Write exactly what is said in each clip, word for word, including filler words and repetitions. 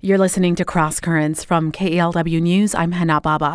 You're listening to Cross Currents from K E L W News. I'm Hannah Baba.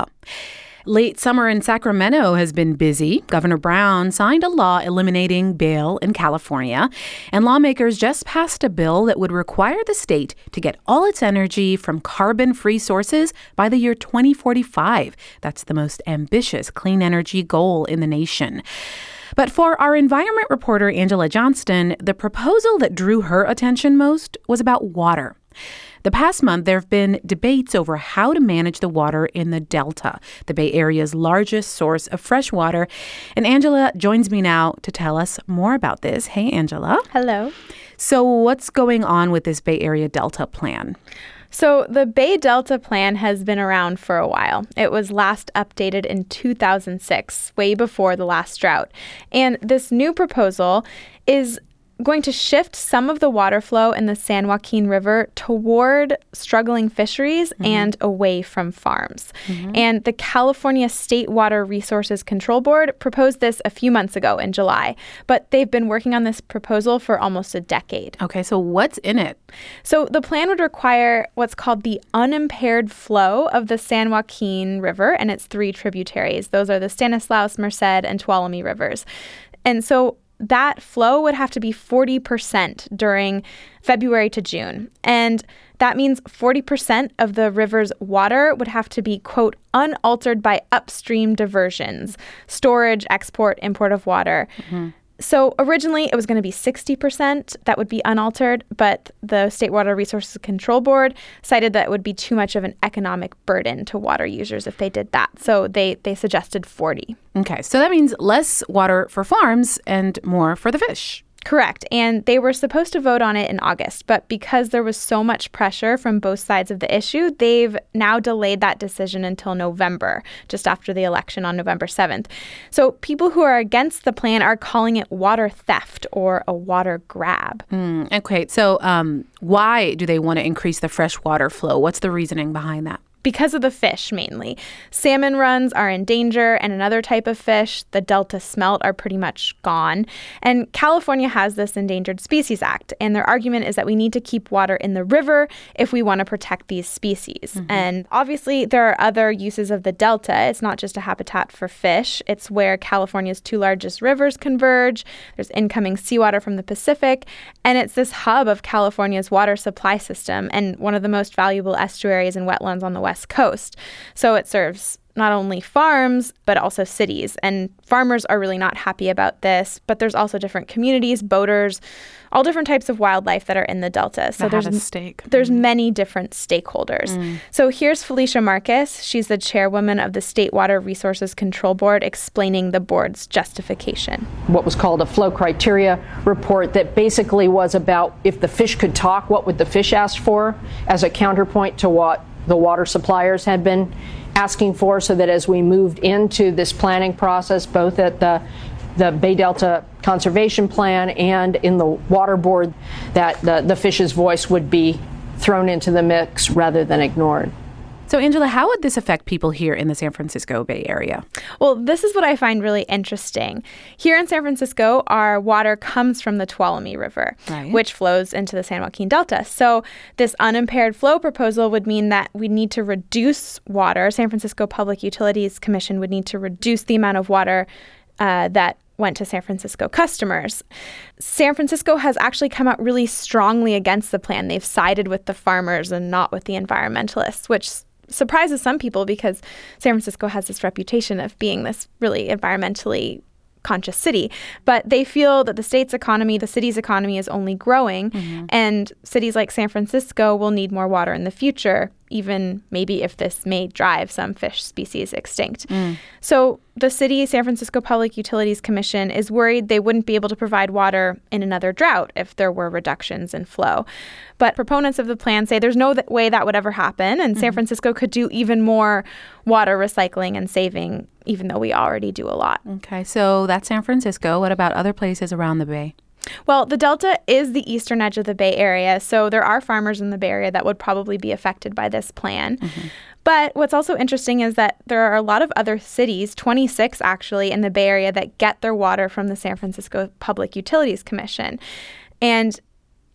Late summer in Sacramento has been busy. Governor Brown signed a law eliminating bail in California, and lawmakers just passed a bill that would require the state to get all its energy from carbon-free sources by the year twenty forty-five. That's the most ambitious clean energy goal in the nation. But for our environment reporter, Angela Johnston, the proposal that drew her attention most was about water. The past month, there have been debates over how to manage the water in the Delta, the Bay Area's largest source of fresh water. And Angela joins me now to tell us more about this. Hey, Angela. Hello. So what's going on with this Bay Area Delta plan? So the Bay Delta plan has been around for a while. It was last updated in two thousand six, way before the last drought. And this new proposal is going to shift some of the water flow in the San Joaquin River toward struggling fisheries mm-hmm. and away from farms. Mm-hmm. And the California State Water Resources Control Board proposed this a few months ago in July, but they've been working on this proposal for almost a decade. Okay, so what's in it? So the plan would require what's called the unimpaired flow of the San Joaquin River and its three tributaries. Those are the Stanislaus, Merced, and Tuolumne rivers. And so that flow would have to be forty percent during February to June. And that means forty percent of the river's water would have to be, quote, unaltered by upstream diversions, storage, export, import of water. Mm-hmm. So originally it was going to be sixty percent that would be unaltered, but the State Water Resources Control Board cited that it would be too much of an economic burden to water users if they did that. So they, they suggested forty. Okay, so that means less water for farms and more for the fish. Correct. And they were supposed to vote on it in August, but because there was so much pressure from both sides of the issue, they've now delayed that decision until November, just after the election on November seventh. So people who are against the plan are calling it water theft or a water grab. Mm, okay. So um, why do they want to increase the freshwater flow? What's the reasoning behind that? Because of the fish, mainly. Salmon runs are in danger, and another type of fish, the Delta smelt, are pretty much gone. And California has this Endangered Species Act, and their argument is that we need to keep water in the river if we want to protect these species. Mm-hmm. And obviously, there are other uses of the Delta. It's not just a habitat for fish. It's where California's two largest rivers converge. There's incoming seawater from the Pacific, and it's this hub of California's water supply system and one of the most valuable estuaries and wetlands on the West Coast. So it serves not only farms, but also cities. And farmers are really not happy about this. But there's also different communities, boaters, all different types of wildlife that are in the Delta. So that there's have a stake. There's mm. many different stakeholders. Mm. So here's Felicia Marcus. She's the chairwoman of the State Water Resources Control Board, explaining the board's justification. What was called a flow criteria report that basically was about if the fish could talk, what would the fish ask for as a counterpoint to what the water suppliers had been asking for, so that as we moved into this planning process, both at the the Bay Delta Conservation Plan and in the Water Board, that the, the fish's voice would be thrown into the mix rather than ignored. So, Angela, how would this affect people here in the San Francisco Bay Area? Well, this is what I find really interesting. Here in San Francisco, our water comes from the Tuolumne River, right, which flows into the San Joaquin Delta. So this unimpaired flow proposal would mean that we need to reduce water. San Francisco Public Utilities Commission would need to reduce the amount of water uh, that went to San Francisco customers. San Francisco has actually come out really strongly against the plan. They've sided with the farmers and not with the environmentalists, which surprises some people because San Francisco has this reputation of being this really environmentally conscious city. But they feel that the state's economy, the city's economy is only growing, mm-hmm. and cities like San Francisco will need more water in the future, even maybe if this may drive some fish species extinct. Mm. So the city, San Francisco Public Utilities Commission, is worried they wouldn't be able to provide water in another drought if there were reductions in flow. But proponents of the plan say there's no th- way that would ever happen, and mm-hmm. San Francisco could do even more water recycling and saving, even though we already do a lot. Okay, so that's San Francisco. What about other places around the Bay? Well, the Delta is the eastern edge of the Bay Area, so there are farmers in the Bay Area that would probably be affected by this plan. Mm-hmm. But what's also interesting is that there are a lot of other cities, twenty-six actually, in the Bay Area that get their water from the San Francisco Public Utilities Commission. And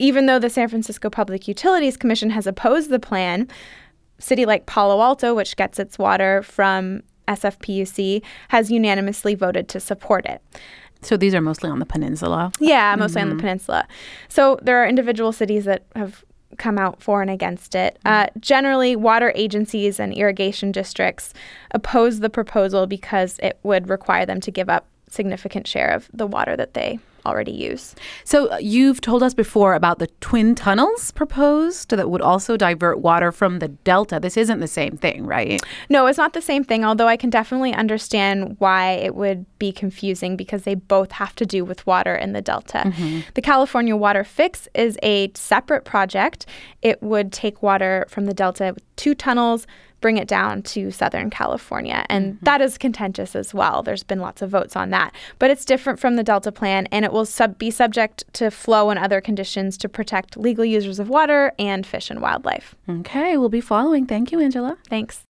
even though the San Francisco Public Utilities Commission has opposed the plan, a city like Palo Alto, which gets its water from S F P U C, has unanimously voted to support it. So these are mostly on the peninsula? Yeah, mostly mm-hmm. on the peninsula. So there are individual cities that have come out for and against it. Uh, generally, water agencies and irrigation districts oppose the proposal because it would require them to give up significant share of the water that they already use. So uh, you've told us before about the twin tunnels proposed that would also divert water from the delta. This isn't the same thing, right? No, it's not the same thing, although I can definitely understand why it would be confusing because they both have to do with water in the delta. Mm-hmm. The California Water Fix is a separate project. It would take water from the delta with two tunnels, bring it down to Southern California. And mm-hmm. that is contentious as well. There's been lots of votes on that. But it's different from the Delta Plan, and it will sub- be subject to flow and other conditions to protect legal users of water and fish and wildlife. Okay, we'll be following. Thank you, Angela. Thanks.